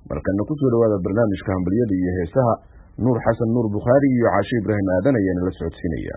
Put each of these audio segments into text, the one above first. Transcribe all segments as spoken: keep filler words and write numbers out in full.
markana ku soo dhawaada barnaamijka hambaliyada iyo heesaha nuur xasan nuur bukhaari iyo caashe ibraahim aadan ayaana la socodsiinaya.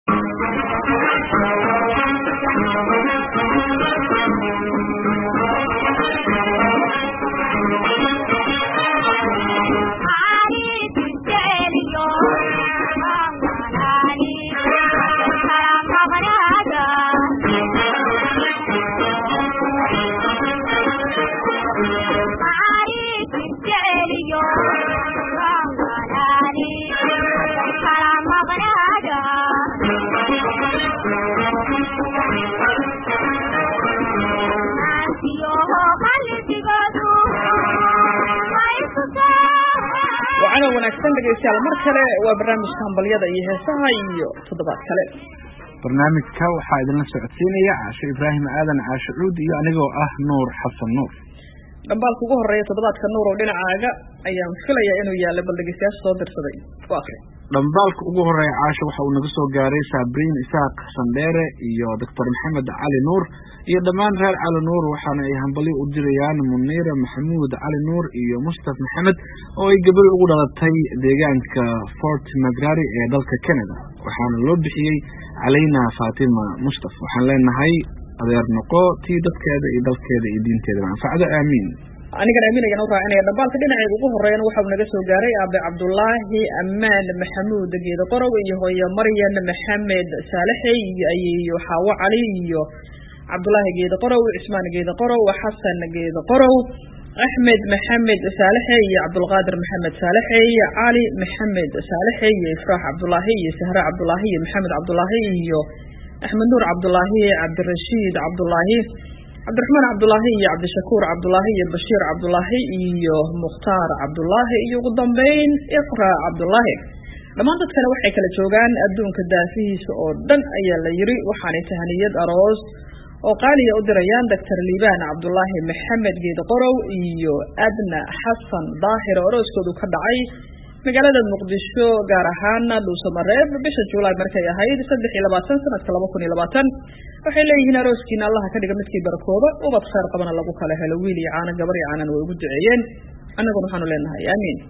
وأنا ونكتن دقيقة على مركلة وبرنامج كامبليada iyo heesaha iyo toddobaad kale. barnaamijka waxaa idin la socodsiinaya Caashe Ibraahim Aadan Caashe Cuud iyo anigoo ah Nuur Xasan Nuur. dambaalka ugu horeeya toddobaadka Nuur oo dhinacaaga ayaan filayaa inuu yaalo baldigisaas soo dirsaday. Waa akhri. dambaalka ugu horeeya Caashe waxa uu naga soo gaaray Sabriin Isaaq Sandheere iyo Doctor Maxamed Cali Nuur iyo dhammaan reer Cali Nuur waxaana ay hambali u dirayaan Muniira Maxamuud Cali Nuur iyo Mustafa Maxamed oo ay gabadh ugu dhalatay deegaanka Fort McMurray ee dalka Canada waxaana loo bixiyay Caleena Fatima Mustafa waxaan leenahay adeer noqo tii dadkeeda iyo dalkeeda iyo diinteeda anfacda aamiin. aniga aamin ayaan u raacinaya dambaalka dhinaceeda ugu horeeyana waxa uu naga soo gaaray Aabe Cabdullaahi Amaan Maxamuud Geedo Qorow iyo hooyo Maryam Maxamed Saalaxay iyo ayeeyo Xaawo Cali iyo Cabdullaahi Geedo Qorow Ismaan Geedo Qorow Xasan Geedo Qorow Ahmed Maxamed Saalaxay iyo Cabdulqaadir Maxamed Saalaxay Ali Maxamed Saalaxay iyo Ifraax Cabdullaahi iyo Sahra Cabdullaahi iyo Maxamed Cabdullaahi iyo Axmed Nuur Cabdullaahi Cabdirashiid Cabdullaahi Cabdiraxmaan Cabdullaahi iyo Cabdishakuur Cabdullaahi iyo Bashiir Cabdullaahi iyo Mukhtaar Cabdullaahi iyo ugu dambeyn Iqra Cabdullaahi dhammaan dadkana waxay kala joogaan adduunka daafihiisa oo dhan ayaa la yiri waxaanay tahaniyad aroos oo qaaliya u dirayaan Doctor Liibaan Cabdullaahi Maxamed Geedo Qorow iyo Adna Xasan Daahir arooskoodu ka dhacay magaalada Muqdisho gaar ahaan Dhuusamareeb bisha Juulaay markay ahayd saddex iyo labaatan sanadka laba kun iyo labaatan waxay leeyihiin arooskiina Allah ka dhiga midkii barakooda ubad khayr qabana lagu kala helo wiil iyo caana gabar iyo caana way ugu duceeyeen anaguna waxaanu leenahay aamiin.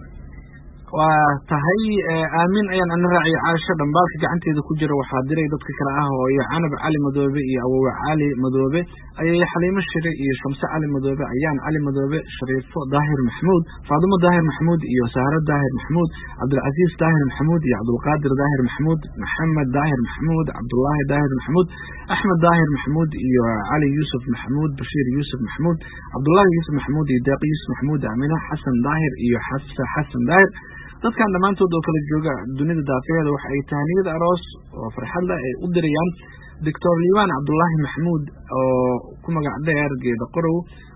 waa tahay aamin ayaan ana raacay Caashe dambaalka gacanteeda ku jira waxaa diray dadka kale ah oo iyo Canab Cali Madoobe iyo Awowe Cali Madoobe ayay Xaliimo Shire iyo Shamse Cali Madoobe ayaan Cali Madoobe Shariifo Daahir Maxamuud Faadimo Daahir Maxamuud iyo Sahra Daahir Maxamuud Cabdulaziz Daahir Maxamuud iyo Cabdulqaadir Daahir Maxamuud Maxamed Daahir Maxamuud Cabdullaahi Daahir Maxamuud Axmed Daahir Maxamuud iyo Cali Yusuf Maxamuud Bashiir Yusuf Maxamuud Cabdullaahi Yusuf Maxamuud iyo Deeq Yusuf Maxamuud Amina Xasan Daahir iyo Xafsa Xasan Daahir dadkan dhamaantood oo kala jooga dunida daafeeda waxa ay tahaniyad aroos oo farxad leh ay u dirayaan Doctor Liibaan Cabdullaahi Maxamuud oo ku magac dheer Geedo Qorow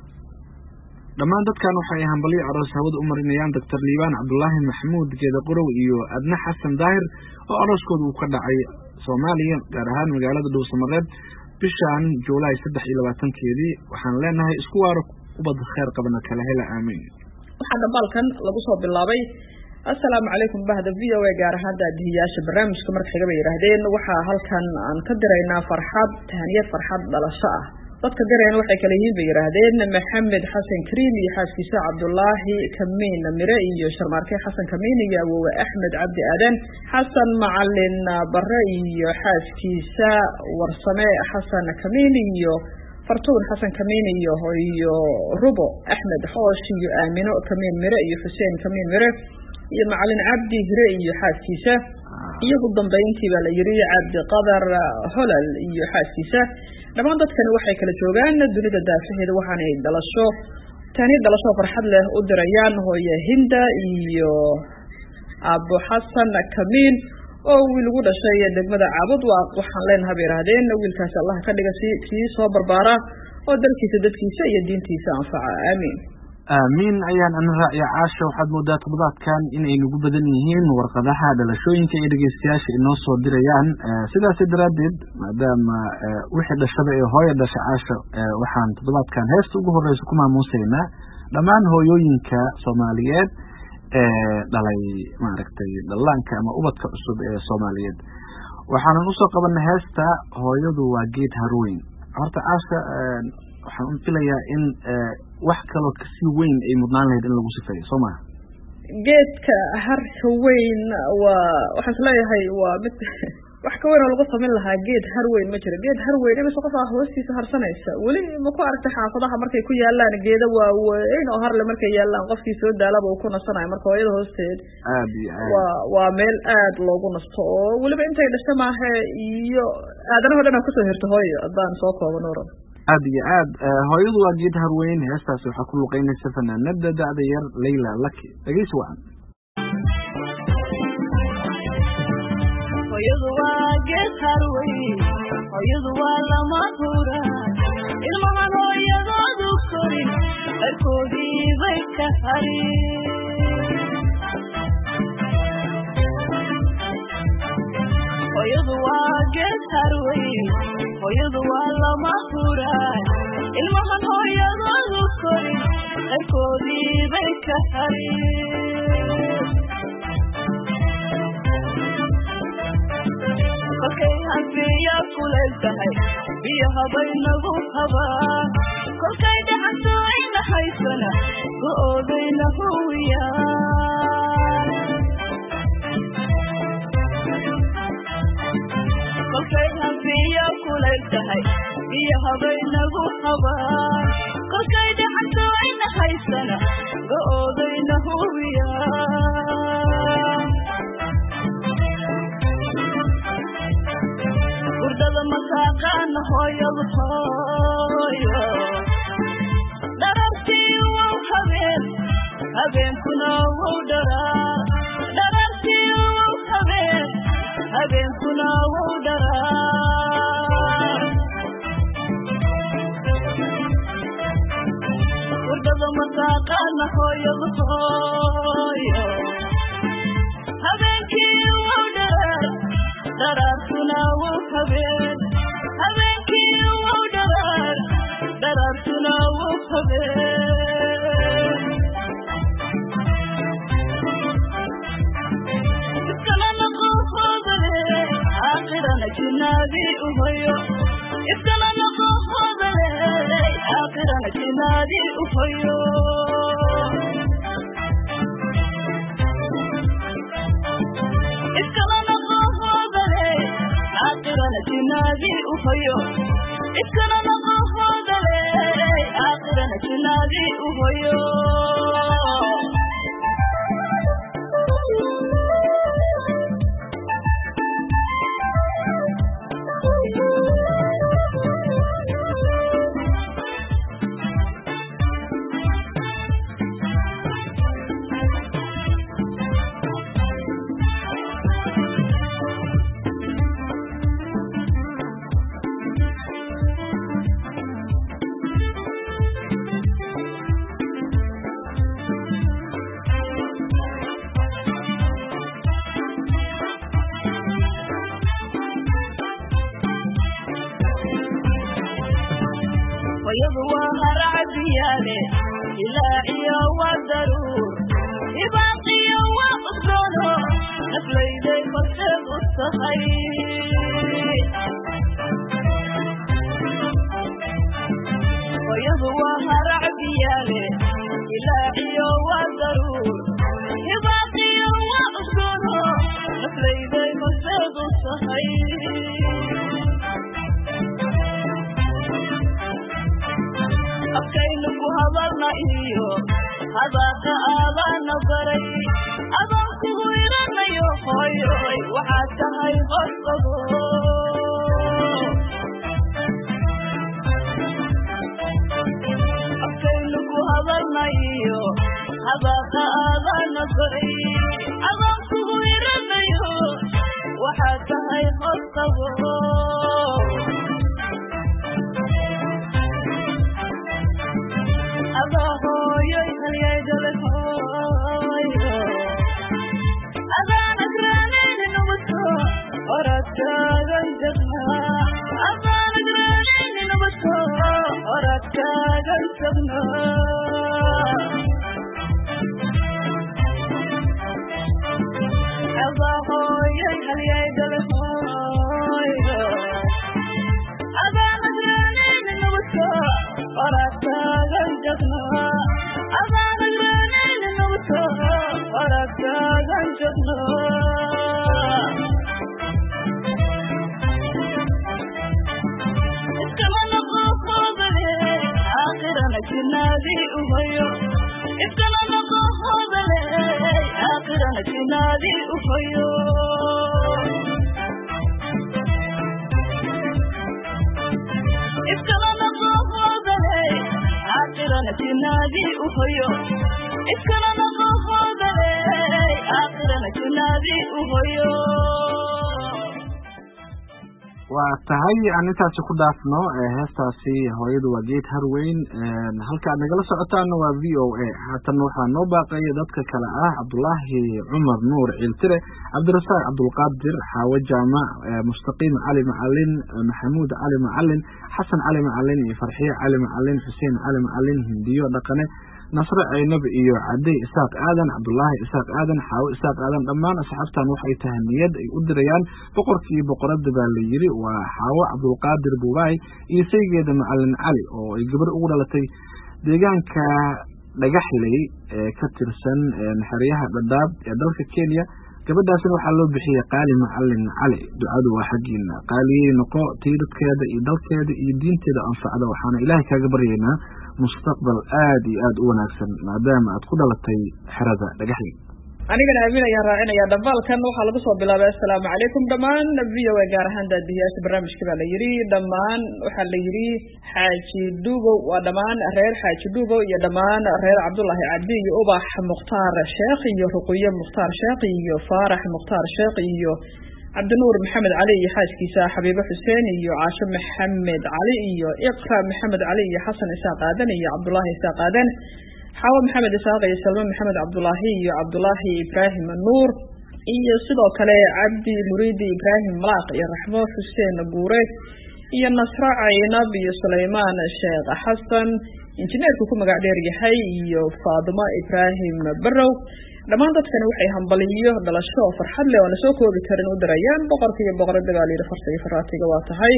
dhammaan dadkan waxa ay hambali aroos hawada u marinayaan Doctor Liibaan Cabdullaahi Maxamuud Geedo Qorow iyo Adna Xasan Daahir oo arooskoodu ka dhacay Soomaaliya gaar ahaan magaalada Dhuusamareeb bishan Juulaay saddex iyo labaatan keedii waxaan leenahay isku waaro ubad khayr qabana kala hela aamiin. waxaa dambaalkan lagu soo bilaabay السلام عليكم بهذا الفيديو وجار هذا دياش برنامج كمرك حجاب يرهدين وحى هل كان أن كدرينا فرحات تهنية فرحات على الشاء قد كدرينا وحى كليين بيرهدين محمد حسن كريمي حاسكيسا عبد الله كمين مرئي شرماركي حسن كميني وأحمد عبد آدم حسن معلن برئي حاسكيسا ورسماء حسن كميني فرتون حسن كميني هو ربو أحمد حوشي آمنو كمين مرئي حسين كمين مرئي iyo macalin Cabdi Hire iyo xaaskiisa iyo ugu dambeyntii baa la yiri Cabdi Qadar Holal iyo xaaskiisa dhammaan dadkan waxay kala joogaan dunida daafaheeda waxaanay dhalasho tani dhalasho farxad leh u dirayaan hooyo Hinda iyo Abu Xasan Kamiin oo wiil ugu dhashay degmada Caabud waxaan leenahay beerahdeen wiilkaas Allah ka dhiga si soo barbaara oo dalkiisa dadkiisa iyo diintiisa anfaca aamiin. آمين أيان أنا رأي عاشة وحد مدة تبضات كان إن ينقو بدن يهين ورقضاها دلشوين كي يدقي السياسة إنه صور دريان سيدا سيدرادد مادام وحد الشبع هاي داش عاشة وحان تبضات كان هستو قهر رئيسكما موسينا لمان هو يوينك صوماليات دالي معركتي دلانك أما أبطك أسود صوماليات وحان نوصل قبل هستا هو يدو واجيت هروين عرت عاشة waxaan filayaa in wax kaloo kasii weyn ay mudnaan lahayd in lagu sifeeyo soo maha geedka harka weyn waa waxaan isleeyahay waa mid wax ka weyn oo lagu sameyn lahaa geed har weyn ma jiro geed har weyn imise qof ah hoostiisa harsanaysa weli ma ku aragtay xaafadaha markay ku yaalaan geeda waaweyn oo harle markay yaalaan qofkii soo daalaba uu ku nasanayo marka hooyada hoosteed aad iyo aad waa waa meel aad loogu nasto oo weliba intay dhasho maahe iyo aadanaho dhan kusoo hirto hooyo haddaan soo koobo nuuran aad iyo aad hooyadu waa geed har weyn heestaasi waxaa ku luqeynaysa fanaanada da'da yar Layla Lucky dhegeysi wacan hooyadu waa geed har weyn hooyadu waa lama huraan ilmahan hooyadoodu korin qarkoodii bay ka harin hooyadu waa geed har weyn hooyadu waa lama huraan ilmahan hooyadoodu korin qarkoodii bay ka harin kolkay hanfiya kuleeltahay biyaha baynagu habaa kolkay dhaxanto ayna haysana go-oodayna huwiyaan kolkay hanfiya kuleeltahay biyaha baynagu habaa kolkay dhaxanto ayna haysana go-oodayna huwiyaan hurdada masaaqaana hooyadu hooyo dharartii wow habeen habeenkuna wow dharaa dharartii wow habeen habeenkuna wow dharaa hurdada masaaqaana hooyadu hooyo habeenkii wow dharaa daraartuna wow habeen habeenkii wow dharaar daraartuna wow habeen ifkalana qofoodale aakhirana jinaadii uhoyo ifkalana qofoodale aakhirana jinaadii uhoyo آخرنا جنادي أخيو إسكنا نقوه دلي آخرنا جنادي أخيو ويضوى هرعبياني إلاعي والضرور إباقي وأصدره نفلي ذي فرشق الصخير ويضوى هرعبياني إلاعي والضرور إباقي وأصدره نفلي ذي فرشق الصخير أبكينك هضرنا إيو هذاك آبا نظري أباك غيرنا يوخيوي وحتى هاي غصبو أبكينك هضرنا إيو هذاك آبا نظري أباك غيرنا يوخيوي وحتى هاي غصبو أباهو يويهل يجلسوي أبا نقرانين نبسو أردتا غيجتنا أبا نقرانين نبسو أردتا غيجتنا أباهو يويهل يجلسوي نبتو أركاغن جدنا كما نقف بلي آخرنا كنادي أهيو كما نقف بلي آخرنا كنادي أهيو كما نقف بلي آخرنا كنادي أهيو كما نقف بلي آخرنا كنادي أهيو waa tahay aan intaasi ku dhaafno heestaasi hooyadu waa geed harweyn halka aad nagala socotaana waa v o a haatan waxaa noo baaqaya dadka kale ah cabdulaahi cumar nuur ciiltire cabdirasaaq cabdulqaadir xaawo jaamac mustaqiim cali macalin maxamuud cali macalin xasan cali macalin iyo farxiye cali macalin xuseen cali macalin hindiyo dhaqane nasre aynab iyo cadey isaaq aadan cabdulaahi isaaq aadan xaawo isaaq aadan dhammaan asxaabtan waxay tahay niyad ay u dirayaan boqorkii boqorada baa la yiri waa xaawo cabdulqaadir buubaay iyo saygeeda macalin cali oo ay gabar ugu dhalatay deegaanka dhagaxley ee ka tirsan xeryaha dhadhaab ee dalka Kenya gabadhaasina waxaa loo bixiyay qaali macalin cali ducadu waa xaqiina qaaliyay noqo tiirkeeda iyo dalkeeda iyo diinteeda anfacda waxaana ilaahay kaaga baryaynaa mustaqbal aad iyo aad u wanaagsan maadaama aad ku dhalatay xerada dhagaxley anigana aamin ayaan raacinaya dhamaalkan waxaa lagu soo bilaabay assalaamu calaykum dhammaan v o a gaar ahaan daadiyaasha barnaamijka baa la yidhi dhammaan waxaa la yidhi xaaji dhuubow waa dhammaan reer xaaji dhuubow iyo dhammaan reer cabdullaahi cabdi iyo ubax mukhtaar sheekh iyo ruqiye mukhtaar sheekh iyo faarax mukhtaar sheekh iyo cabdinuur maxamed cali iyo xaaskiisa xabiibo xuseen iyo caasho maxamed cali iyo iqra maxamed cali iyo xasan isaaq aadan iyo cabdullaahi isaaq aadan xaawo maxamed isaaq iyo salma maxamed cabdulaahi iyo cabdulaahi ibraahim nuur iyo sidoo kale cabdi muriidi ibraahim malaaq iyo raxmo xuseen guure iyo nasra caynab iyo sulaymaan sheekh xasan injineerku ku magac dheer yahay iyo faadimo ibraahim barow dhammaan dadkani waxay hambaliyo dhalasho farxad leh oo la soo koobi karin u dirayaan boqorka iyo boqorada baa la yidhi farta iyo faraatiga waa tahay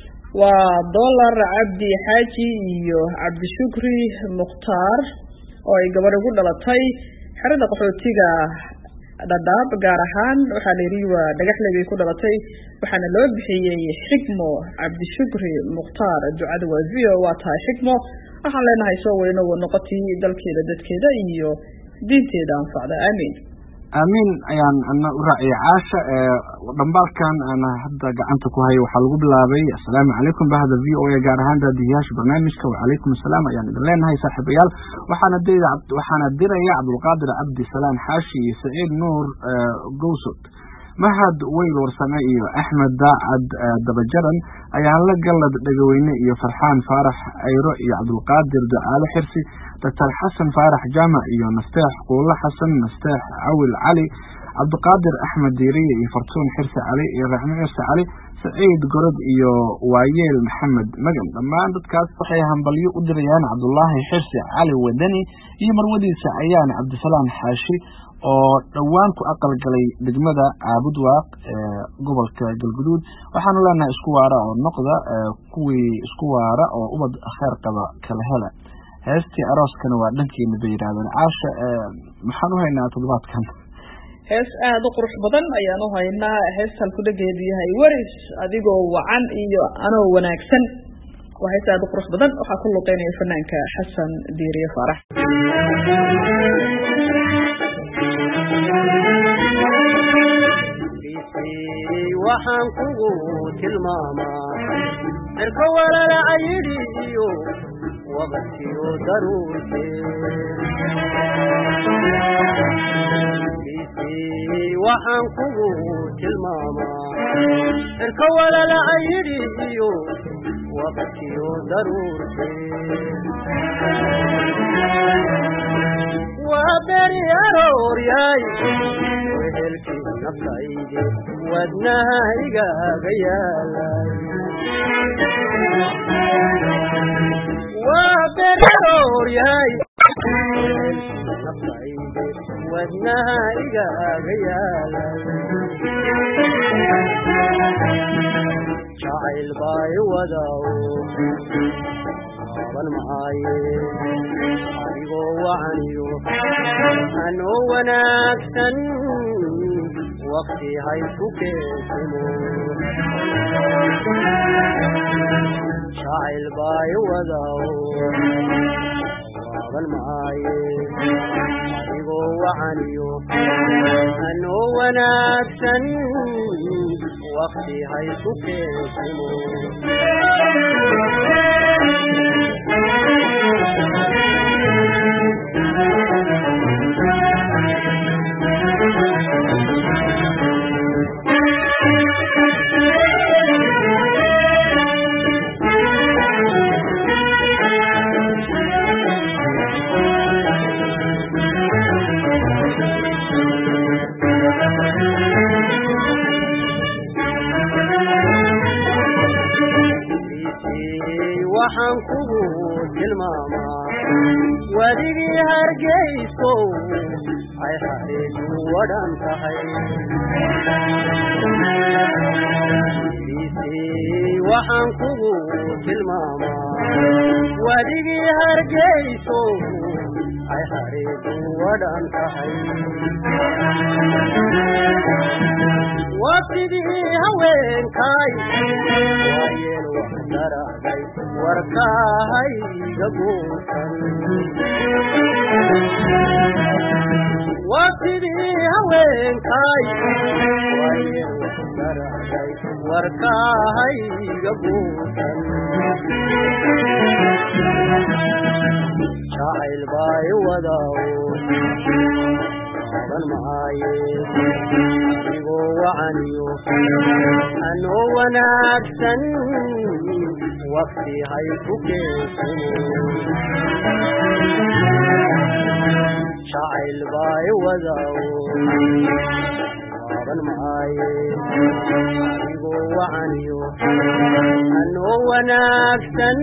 waa dollar cabdi xaaji iyo cabdi shukri mukhtaar oo ay gabadh ugu dhalatay xerada qaxootiga dhadhaab gaar ahaan waxaa la yidhi waa dhagaxley bay ku dhalatay waxaana loo bixiyey xikmo cabdi shukri mukhtaar ducada waa v o waa tahay xikmo waxaan leenahay soo weyno noqotii dalkeeda dadkeeda iyo diinteeda anfacda aamiin aamiin ayaan ana u raaciyay caasha dhambaalkan ana hadda gacanta ku hayo waxaa lagu bilaabay assalaamu calaykum bahda v o a gaar ahaan daadiyaasha barnaamijka wacalaykum assalaam ayaan idin leenahay saaxiibayaal waxaana dayda waxaana diraya cabdulqaadir cabdi salaan xaashi iyo saciid nuur gowsod mahad weyl warsame iyo axmed daacad dabajaran ayaan la galad dhagaweyne iyo farxaan faarax ayro iyo cabdulqaadir ducaale xirsi doctor xasan faarax jaamac iyo nasteex quulo xasan nasteex cawil cali cabdiqaadir axmed diiriye iyo fartuun xirsi cali iyo raxmo xirsi cali saciid gorod iyo waayeel maxamed magan dhammaan dadkaas waxay hambalyo u dirayaan cabdulaahi xirsi cali wadani iyo marwadiisa ayaan cabdisalaam xaashi oo dhawaan ku aqal galay degmada caabudwaaq ee gobolka galguduud waxaanu leenahay isku waara oo noqda kuwii isku waara oo ubad khair qaba kala hela heestii arooskana waa dhankeena bay yidhaahdeen caasha maxaan u haynaa toddobaadkan hees aad u qurux badan ayaan u haynaa hees halkudhageedu yahay waris adigoo wacan iyo anoo wanaagsan waa hees aad u qurux badan waxaa ku luqeynaya fanaanka xasan diiriye faarax waxaan kugu tilmaamaa cirka walala ayidhiyo waqtiyo daruurtee waxaan kugu tilmaamaa cirka walala ayidhiyo waqtiyo daruurtee waa beri arooryaay wehelkii naftayde wadnaha igaaga yaalay waa beri arooryaay naftayde wadnaha igaaga yaalay jacayl bay wadaw waaban maaye adigoo wacaniyo anoo wanaagsan waqti haysu keensimo jacayl baay wadaw waaban maaye adigoo wacaniyo anoo wanaagsan waqti haysu keensimo waxaan kugu tilmaamaa wadigii hargeyso ay xariisu wadhan tahay waxaan kugu tilmaamaa wadigii hargeyso ay xariisu wadhan tahay waqtigii haweenkay waayeel wax daraaday warkahayga guursan waqtigii haweenkay waayeel wax daraaday warkahayga guursan jacayl baay wadaw waaban maaye adigoo wacaniyo anoo wanaagsan waqti haysu keensimo jacayl baay wadaw waaban maaye adigoo wacaniyo anoo wanaagsan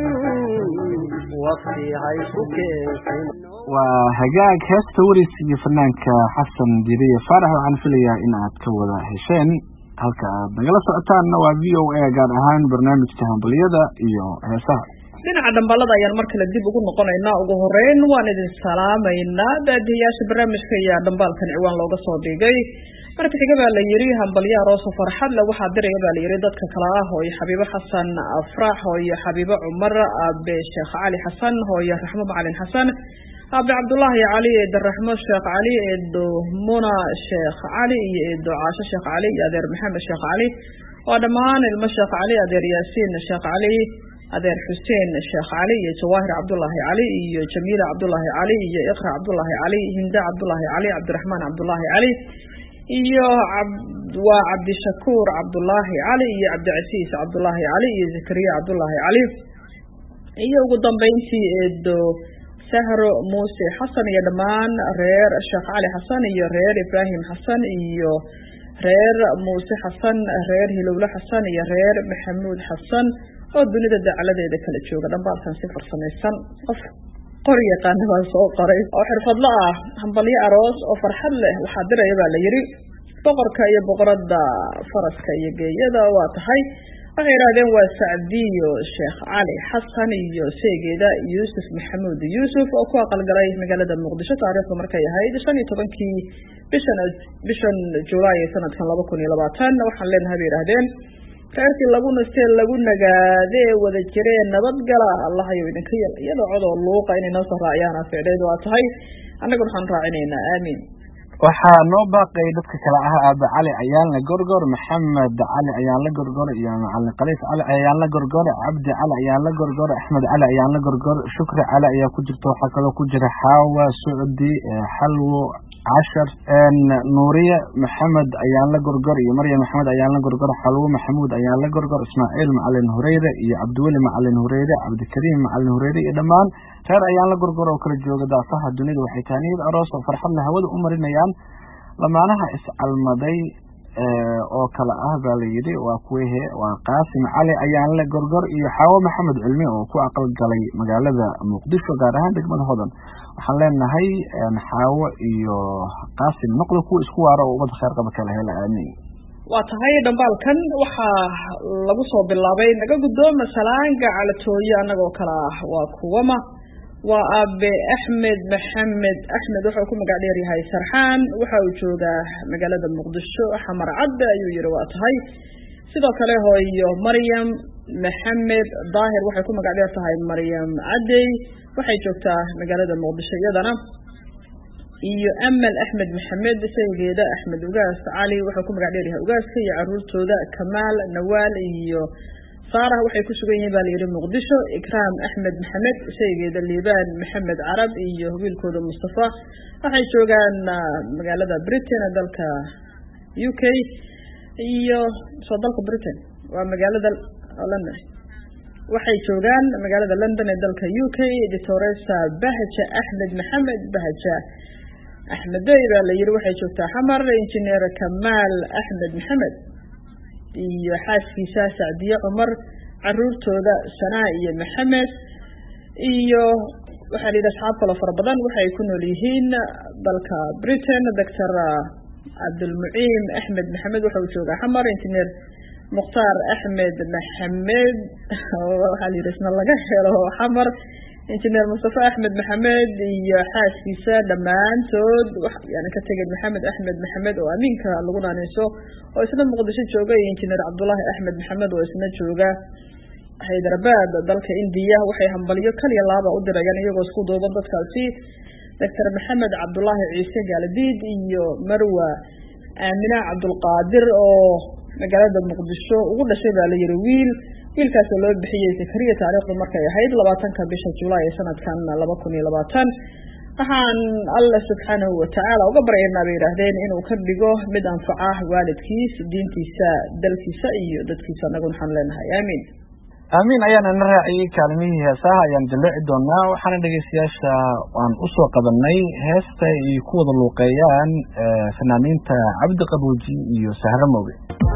waqti haysu keensimo waa hagaag heesta wareysiga fanaanka xasan diriye faarax waxaan filayaa in aad ka wada hesheen halka aad nagala socotaanna waa v o a gaar ahaan barnaamijka hambaliyada iyo heesaha dhinaca dhambalada ayaan mar kale dib ugu noqonaynaa ugu horeyn waan idin salaamaynaa daadiyaasha barnaamijka iyo dhambaalkan ciwaan looga soo dhigay marka xiga baa la yiri hambalyo aroos farxad leh waxaa diraya baa la yiri dadka kala ah oo xabiibo xasan afrax oo xabiibo cumar abe sheekh cali xasan oo raxmo macalin xasan abe cabdullaahi cali ee raxmo sheekh cali ee muna sheekh cali iyo eedo caasho sheekh cali iyo adeer maxamed sheekh cali oo dhammaan ilmo sheekh cali adeer yaasiin sheekh cali adeer xuseen sheekh cali iyo jawaahir cabdullaahi cali iyo jamiila cabdullaahi cali iyo iqra cabdullaahi cali hinda cabdullaahi cali cabdiraxmaan cabdullaahi cali iyo waa cabdishakuur cabdullaahi cali iyo cabdicasiis cabdullaahi cali iyo zakariya cabdullaahi cali iyo ugu dambeyntii eedo sahro muuse xasan iyo dhammaan reer sheekh cali xasan iyo reer ibraahim xasan iyo reer muuse xasan reer hilowle xasan iyo reer maxamuud xasan oo dunida dacaladeeda kala jooga dhambaalkan si farsamaysan qof qori yaqaana baa soo qoray oo xirfadlo ah hambalyo aroos oo farxad leh waxaa diraya baa la yiri boqorka iyo boqorada faraska iyo geeyada waa tahay waxay yiraahdeen waa Sacdiyo Sheekh Cali Xasan iyo seegeeda Yuusuf Maxamuud Yuusuf oo ku aqalgalay magaalada Muqdisho taariikhdu markay ahayd shan iyo tobankii bishan bishan Juulaay sanadkan laba kun iyo labaatan waxaan leenahay yiraahdeen reerkii lagu nastay lagu nagaade wada jireen nabadgala Allah ayu idinka yeel iyadoo codoo luuqa inay noo soo raaciyaan afeedeed waa tahay annagu waxaan raacinaynaa aamin waxaa noo baaqay dadka kala ah Aaba Cali ayaan la gorgor Maxamed Cali ayaan la gorgor iyo Macallin Qaliis Cali ayaan la gorgor Cabdi Cali ayaan la gorgor Axmed Cali ayaan la gorgor Shukri Cali ayaa ku jirto waxa kale ku jira Xaawa Saudi Halwo عشر ان نوريه محمد ايان لا غرغر iyo مريم محمد ايان لا غرغر حلو محمود ايان لا غرغر اسماعيل معلن هريره iyo عبد الولي معلن هريره عبد الكريم معلن هريره iyo dhamaan reer ayan la غرغر oo kala jooga daafaha dunida waxay taaniyad aroos oo farxad la hawada u marinayaan lamaanaha iscalmaday oo kala ah baa la yiri waa kuwehe waa Qaasim Cali ayaan la غرغر iyo Xawa Maxamed Cilmi oo ku aqal galay magaalada Muqdisho gaar ahaan degmada Hodan waxaan leenahay Xawa iyo Qaasim noqdo ku isku waara oo wada khayr qaba kala hela aamin waa tahay dhambaalkan waxaa lagu soo bilaabay naga guddooma salaanga calatooye annagoo kale ah waa kuwama waa aabe axmed maxamed axmed wuxuu ku magac dheer yahay sarxaan waxa uu joogaa magaalada muqdisho xamar cadde ayuu yidhi waa tahay sidoo kale hooyo maryam maxamed daahir waxay ku magac dheer tahay maryam cadey waxay joogtaa magaalada muqdisho iyadana iyo amal axmed maxamed saygeeda axmed ugaas cali wuxuu ku magac dheer yahay ugaaska iyo caruurtooda kamaal nawaal iyo saarah waxay ku sugan yihiin baa layidhi muqdisho ikraam axmed maxamed saygeeda liibaan maxamed carab iyo wiilkooda mustafa waxay joogaan magaalada britain dalka u k iyo soo dalka britain waa magaalada london waxay joogaan magaalada london ee dalka u k doctoresa bahja axmed maxamed bahja axmedey baa la yidhi waxay joogtaa xamar injineer kamaal axmed maxamed iyo xaaskiisa sacdiye cumar caruurtooda sanaa iyo maxamed iyo waxaa la yidhi asxaab kaloo fara badan waxay ku nool yihiin dalka britain doctor cabdulmuciim axmed maxamed waxa uu joogaa xamar injineer mukhtaar axmed maxamed waxaa la yidhi isna laga helo xamar injineer mustafa axmed maxamed iyo xaaskiisa dhammaantood yani ka tegay maxamed axmed maxamed oo amiinka lagu naaneyso oo isna muqdisho jooga iyo injineer cabdullaahi axmed maxamed oo isna jooga haydarabad dalka indiya waxay hambalyo kaliya laaba u dirayaan iyagoo isku duuban dadkaasi doctor maxamed cabdullaahi ciise gaaladiid iyo marwa aamina cabdulqaadir oo magaalada muqdisho ugu dhashay baa la yidhi wiil wiilkaasoo loo bixiyey sakariya taariikhdu markay ahayd labaatanka bisha julaay ee sanadkan laba kun iyo labaatan waxaan alla subxaanahu watacaala uga baryaynaa bay yidhaahdeen inuu ka dhigo mid anfaca waalidkiis diintiisa dalkiisa iyo dadkiisa annaguna waxaan leenahay aamiin aamiin ayaana na raaciyey kaalmihii heesaha ayaan jaleeci doonaa waxaana dhegeystayaasha aan usoo qabanay heesta ay ku wada luuqeeyaan fanaaniinta cabdi qabuuji iyo sahro moge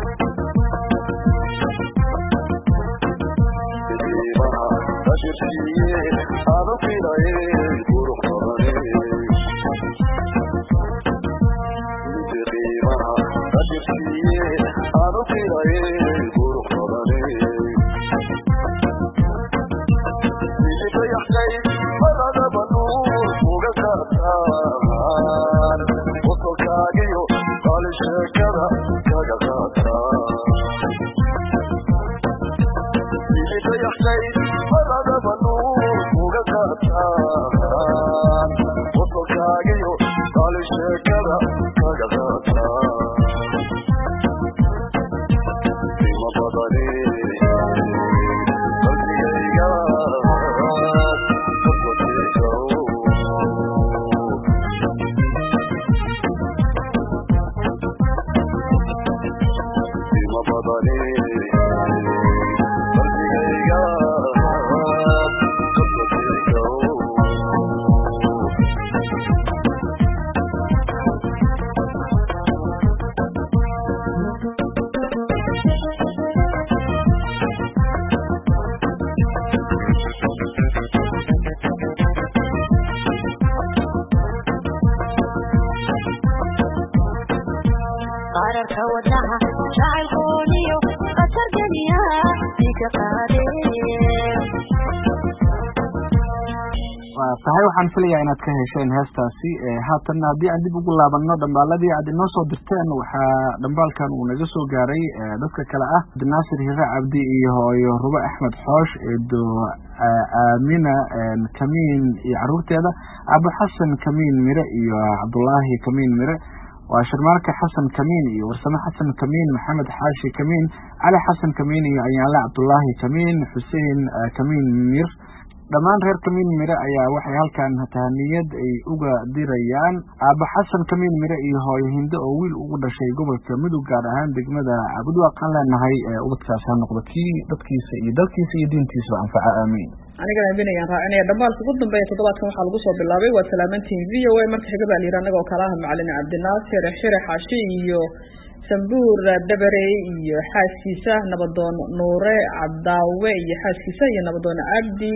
tahay waxaan filayaa inaad ka hesheen heestaasi haatanna haddii aan dib ugu laabano dhambaaladii aad inoo soo dirteen waxaa dhambaalkan uu naga soo gaaray dadka kale ah naasir hire cabdi iyo hooyo rubo axmed xoosh eedo aamina kamiin iyo caruurteeda abu xasan kamiin mire iyo cabdullaahi kamiin mire waa sharmaarka xasan kamiin iyo warsame xasan kamiin maxamed xaashi kamiin cali xasan kamiin iyo ayaale cabdullaahi kamiin xuseen kamiin mir dhammaan reer kamiin mire ayaa waxay halkan tahaniyad ay uga dirayaan aaba xasan kamiin mire iyo hooyo hindo oo wiil ugu dhashay gobolka mudug gaar ahaan degmada cabudwaaqaan leenahay ubadkaas ha noqdo kii dadkiisa iyo dalkiisa iyo diintiisaba anfaca aamiin anigana aaminayaan raacinaya dhambaalka ugu dambeeya toddobaadkan waxaa lagu soo bilaabay waa salaamantiin v o a marka xiga baa layidhi annagoo kale ah macalin cabdinaasir xire xaashi iyo sambuur dabarey iyo xaaskiisa nabadoon nuure cabdaawe iyo xaaskiisa iyo nabadoon cabdi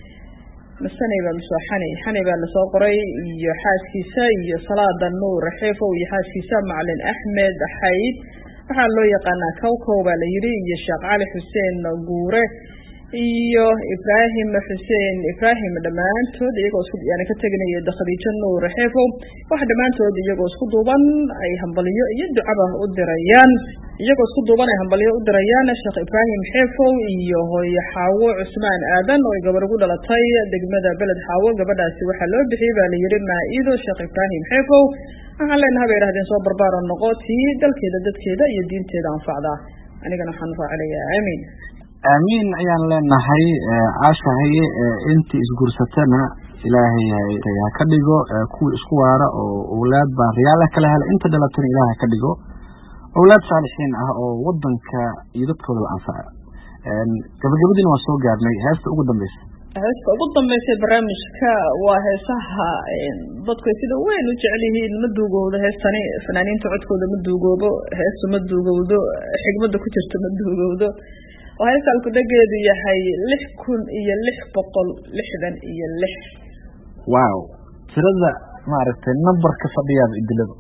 masanay baa mise xani xani baa lasoo qoray iyo xaaskiisa iyo salaada nuur xeefow iyo xaaskiisa macalin axmed xayd waxaa loo yaqaanaa kowkow baa la yidhi iyo sheekh cali xuseen guure iyo ibraahim xuseen ibraahim dhammaantood iyagoo isku yani ka teginaya khadiijo nuur xeefow waxa dhammaantood iyagoo isku duuban ay hambaliyo iyo ducaba u dirayaan iyagoo isku duuban ay hambaliyo u dirayaan sheekh ibraahim xeefow iyo hooyo xaawo cusmaan aadan oo ay gabar ugu dhalatay degmada beled xaawo gabadhaasi waxaa loo bixiyey baa la yidhi maa-ido sheekh ibraahim xeefow waxaan leenaha bay idhahdeen soo barbaaro noqo tii dalkeeda dadkeeda iyo diinteeda anfacda anigana waxaan raacinayaa aamiin aamiin ayaan leenahay caashahay intii isguursatana ilaahay ha ka dhigo kuwii isku waara oo awlaad baariyaala kala hela inta dhalatana ilaahay ka dhigo awlaad saalixiin ah oo wadanka iyo dadkooda anfaca gabagabadiina waa soo gaarnay heesta ugu dambeysa heesta ugu dambeysay barnaamijka waa heesaha dadku ay sida weyn u jecel yihiin ma duugowdo heestani fanaaniinta codkooda ma duugoobo heestu ma duugowdo xigmada ku jirto ma duugowdo oo heesta alkudageedu yahay lix kun iyo lix boqol lixdan iyo lix wow tirada maaragtay numberka fadhiyaada idilada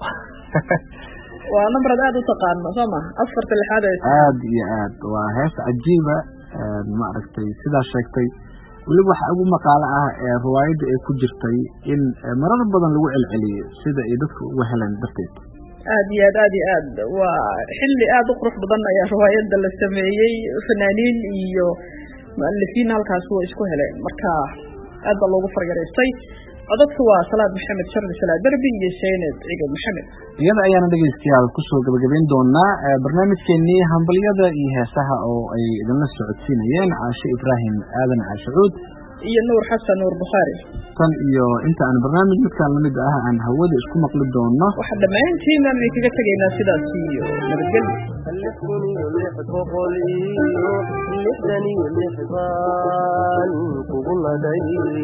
waa numberad aada u taqaano soo ma afarta lixaad aada iyo aad waa heesta cajiiba maaragtay sidaa sheegtay weliba waxaa ugu maqaalo ah ee riwaayadda ay ku jirtay in marar badan lagu celceliyo sida ay dadka uga heleen darteed aad iyo aad aad iyo aad waa xilli aada u qurux badan ayaa riwaayadda la sameeyey fanaaniin iyo mu'alifiin halkaas way isku heleen marka aad baa loogu faryareystay codadka waa salaad maxamed shardi salaad derbi iyo sayid ciidan maxamed iyada ayaana dhegeystayaal kusoo gabagabayn doonaa barnaamijkeenii hambalyada iyo heesaha oo ay idinla socodsiinayeen caashe ibraahim aadan caashacuud iyo nuur xasan nuur bukhaari tan iyo inta aan barnaamij midkaan lamid ah aan hawada isku maqli doono waxa dhammaantiin aan idinkaga tegaynaa sidaas iyo nabadgelyo lix kun iyo lix boqol iyo lixdan iyo lix baan kugu laday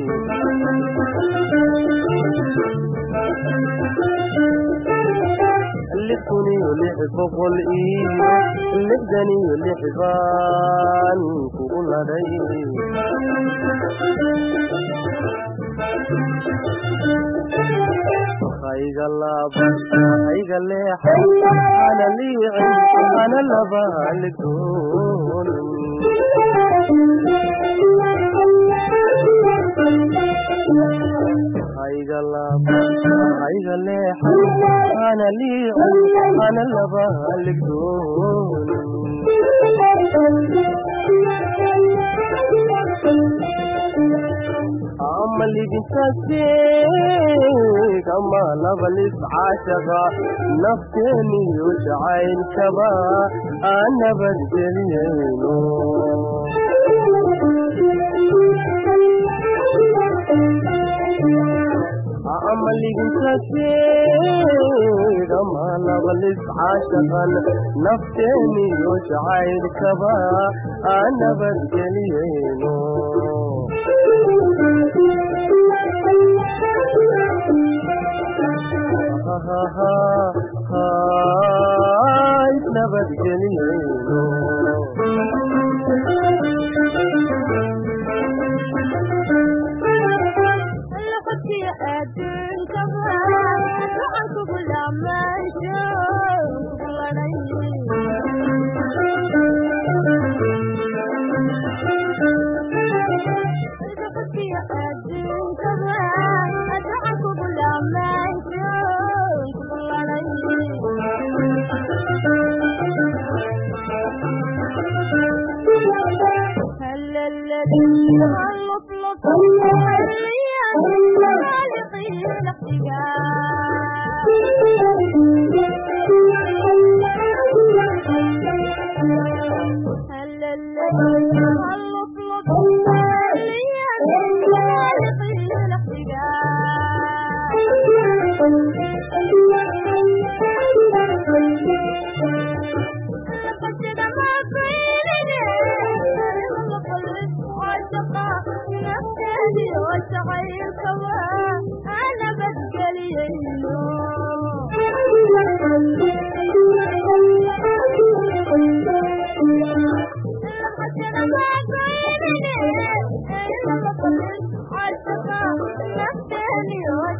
lix kun iyo lix boqol iyo lixdan iyo lix baan kugu laday hayga laba hayga leexay ana liicin ana laba halgoon hayga laba hayga leexay ana liicin ana laba halgoon ملقتك كما لبلس عاشقا نفتني وجعين كبا أنا بدلينو ملقتك كما لبلس عاشقا نفتني وجعين كبا أنا بدلينو ha ha ha ha nabad geliyo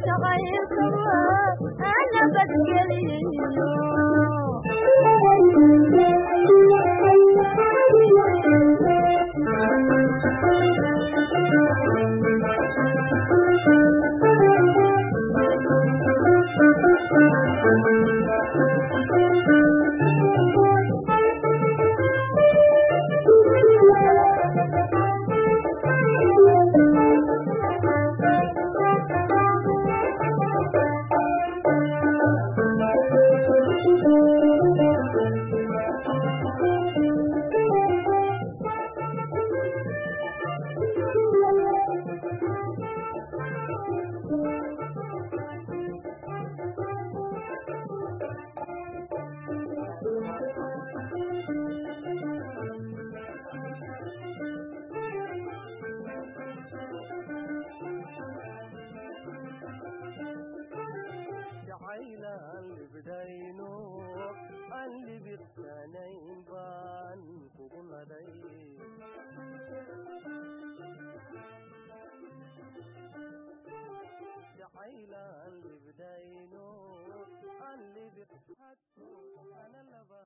أنا بدي جعيلا اللي بداينو اللي بيضحك